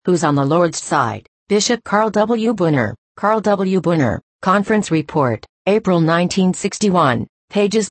Who's on the Lord's side? Bishop Carl W. Bunner. Carl W. Bunner, Conference Report, April 1961, pages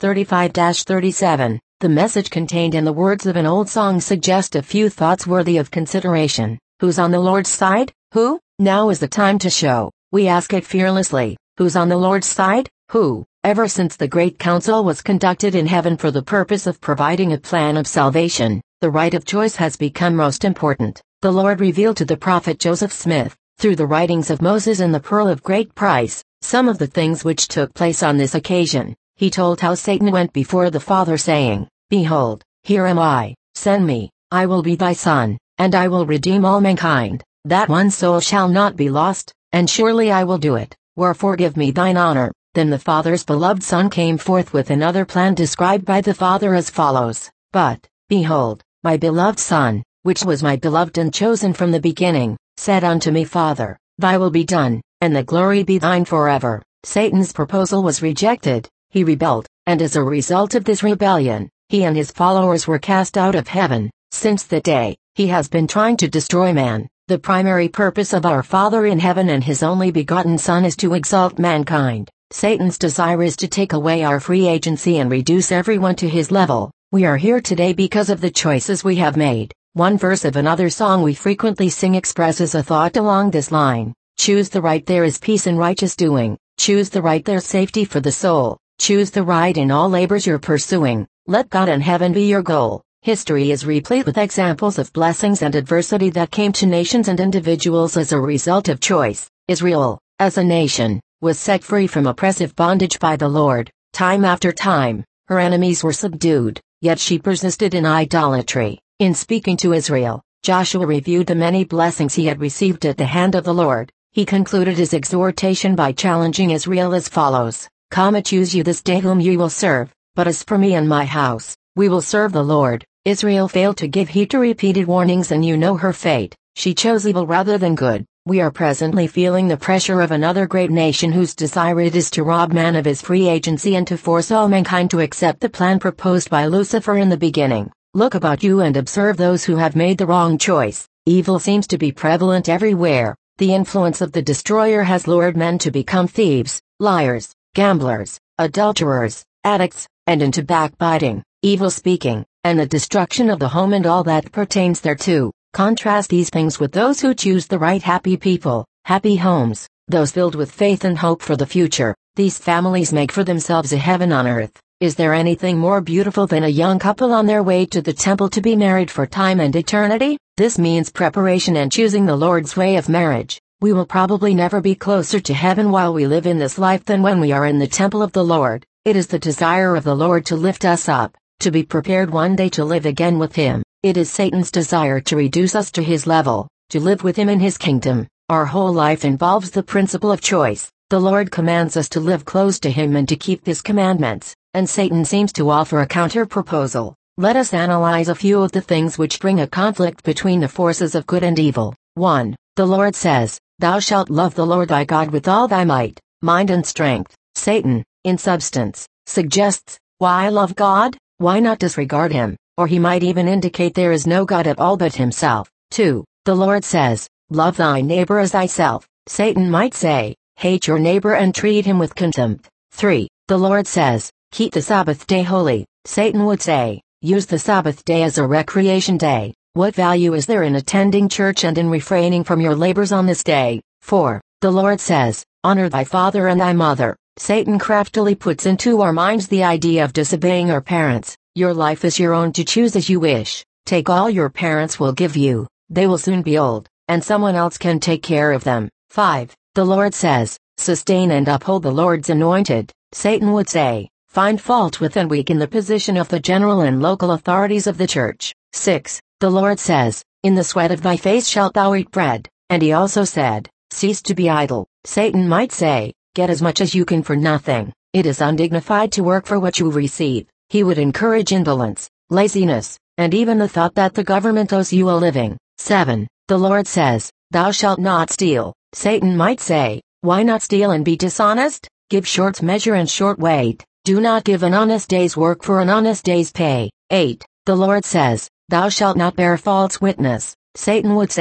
35-37. The message contained in the words of an old song suggests a few thoughts worthy of consideration. Who's on the Lord's side? Who? Now is the time to show. We ask it fearlessly. Who's on the Lord's side? Who? Ever since the great council was conducted in heaven for the purpose of providing a plan of salvation, the right of choice has become most important. The Lord revealed to the prophet Joseph Smith, through the writings of Moses and the pearl of great price, some of the things which took place on this occasion. He told how Satan went before the Father saying, "Behold, here am I, send me, I will be thy son, and I will redeem all mankind, that one soul shall not be lost, and surely I will do it, wherefore give me thine honor." Then the Father's beloved Son came forth with another plan described by the Father as follows, "But, behold, my beloved Son, which was my beloved and chosen from the beginning, said unto me, Father, thy will be done, and the glory be thine forever." Satan's proposal was rejected, he rebelled, and as a result of this rebellion, he and his followers were cast out of heaven. Since that day, he has been trying to destroy man. The primary purpose of our Father in heaven and his only begotten Son is to exalt mankind. Satan's desire is to take away our free agency and reduce everyone to his level. We are here today because of the choices we have made. One verse of another song we frequently sing expresses a thought along this line. Choose the right, there is peace in righteous doing. Choose the right, there's safety for the soul. Choose the right in all labors you're pursuing. Let God and heaven be your goal. History is replete with examples of blessings and adversity that came to nations and individuals as a result of choice. Israel, as a nation, was set free from oppressive bondage by the Lord. Time after time, her enemies were subdued, yet she persisted in idolatry. In speaking to Israel, Joshua reviewed the many blessings he had received at the hand of the Lord. He concluded his exhortation by challenging Israel as follows, "Come, choose you this day whom you will serve, but as for me and my house, we will serve the Lord." Israel failed to give heed to repeated warnings, and you know her fate. She chose evil rather than good. We are presently feeling the pressure of another great nation whose desire it is to rob man of his free agency and to force all mankind to accept the plan proposed by Lucifer in the beginning. Look about you and observe those who have made the wrong choice. Evil seems to be prevalent everywhere. The influence of the destroyer has lured men to become thieves, liars, gamblers, adulterers, addicts, and into backbiting, evil speaking, and the destruction of the home and all that pertains thereto. Contrast these things with those who choose the right, happy people, happy homes, those filled with faith and hope for the future. These families make for themselves a heaven on earth. Is there anything more beautiful than a young couple on their way to the temple to be married for time and eternity? This means preparation and choosing the Lord's way of marriage. We will probably never be closer to heaven while we live in this life than when we are in the temple of the Lord. It is the desire of the Lord to lift us up, to be prepared one day to live again with him. It is Satan's desire to reduce us to his level, to live with him in his kingdom. Our whole life involves the principle of choice. The Lord commands us to live close to him and to keep his commandments, and Satan seems to offer a counter-proposal. Let us analyze a few of the things which bring a conflict between the forces of good and evil. 1. The Lord says, "Thou shalt love the Lord thy God with all thy might, mind and strength." Satan, in substance, suggests, why love God? Why not disregard him? Or he might even indicate there is no God at all but himself. 2. The Lord says, "Love thy neighbor as thyself." Satan might say, hate your neighbor and treat him with contempt. 3. The Lord says, "Keep the Sabbath day holy." Satan would say, use the Sabbath day as a recreation day. What value is there in attending church and in refraining from your labors on this day? 4. The Lord says, "Honor thy father and thy mother." Satan craftily puts into our minds the idea of disobeying our parents. Your life is your own to choose as you wish. Take all your parents will give you. They will soon be old, and someone else can take care of them. 5. The Lord says, "Sustain and uphold the Lord's anointed." Satan would say, find fault with and weaken the position of the general and local authorities of the church. 6. The Lord says, "In the sweat of thy face shalt thou eat bread." And he also said, "Cease to be idle." Satan might say, get as much as you can for nothing. It is undignified to work for what you receive. He would encourage indolence, laziness, and even the thought that the government owes you a living. 7. The Lord says, "Thou shalt not steal." Satan might say, why not steal and be dishonest? Give short measure and short weight. Do not give an honest day's work for an honest day's pay. 8. The Lord says, "Thou shalt not bear false witness." Satan would say,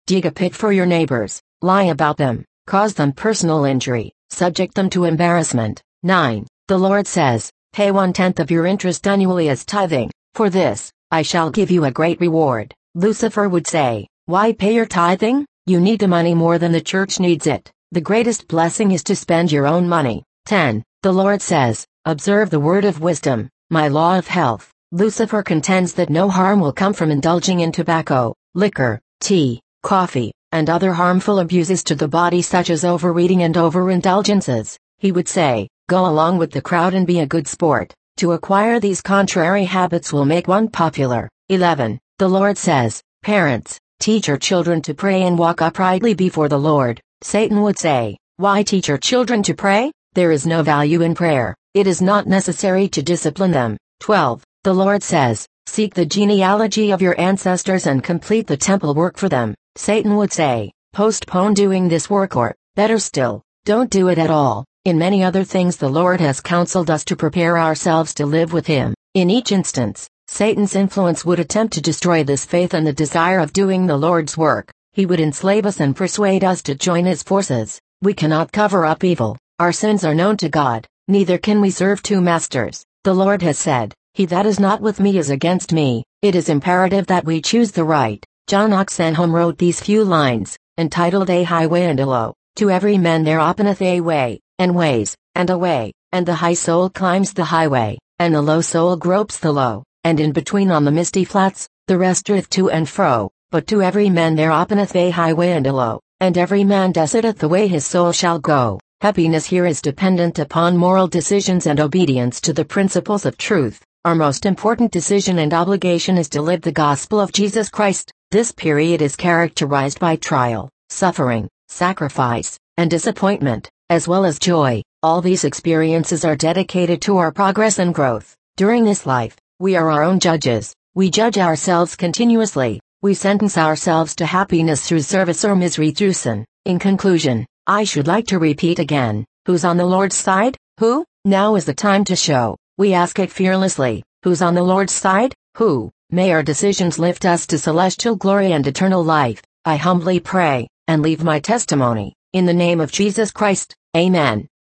dig a pit for your neighbors, lie about them, cause them personal injury, subject them to embarrassment. 9. The Lord says, pay 1/10 of your interest annually as tithing. For this, I shall give you a great reward. Lucifer would say, why pay your tithing? You need the money more than the church needs it. The greatest blessing is to spend your own money. 10. The Lord says, observe the word of wisdom, my law of health. Lucifer contends that no harm will come from indulging in tobacco, liquor, tea, coffee, and other harmful abuses to the body such as overeating and overindulgences. He would say, go along with the crowd and be a good sport. To acquire these contrary habits will make one popular. 11. The Lord says, parents, teach your children to pray and walk uprightly before the Lord. Satan would say, why teach your children to pray? There is no value in prayer. It is not necessary to discipline them. 12. The Lord says, seek the genealogy of your ancestors and complete the temple work for them. Satan would say, postpone doing this work or, better still, don't do it at all. In many other things the Lord has counseled us to prepare ourselves to live with Him. In each instance, Satan's influence would attempt to destroy this faith and the desire of doing the Lord's work. He would enslave us and persuade us to join his forces. We cannot cover up evil. Our sins are known to God, neither can we serve two masters. The Lord has said, he that is not with me is against me. It is imperative that we choose the right. John Oxenholm wrote these few lines, entitled A Highway and a Low. To every man there openeth a way, and ways, and a way, and the high soul climbs the highway, and the low soul gropes the low, and in between on the misty flats, the rest doeth to and fro. But to every man there openeth a highway and a low, and every man decideth the way his soul shall go. Happiness here is dependent upon moral decisions and obedience to the principles of truth. Our most important decision and obligation is to live the gospel of Jesus Christ. This period is characterized by trial, suffering, sacrifice, and disappointment, as well as joy. All these experiences are dedicated to our progress and growth. During this life, we are our own judges. We judge ourselves continuously. We sentence ourselves to happiness through service or misery through sin. In conclusion, I should like to repeat again, who's on the Lord's side? Who? Now is the time to show. We ask it fearlessly. Who's on the Lord's side? Who? May our decisions lift us to celestial glory and eternal life. I humbly pray, and leave my testimony, in the name of Jesus Christ. Amen.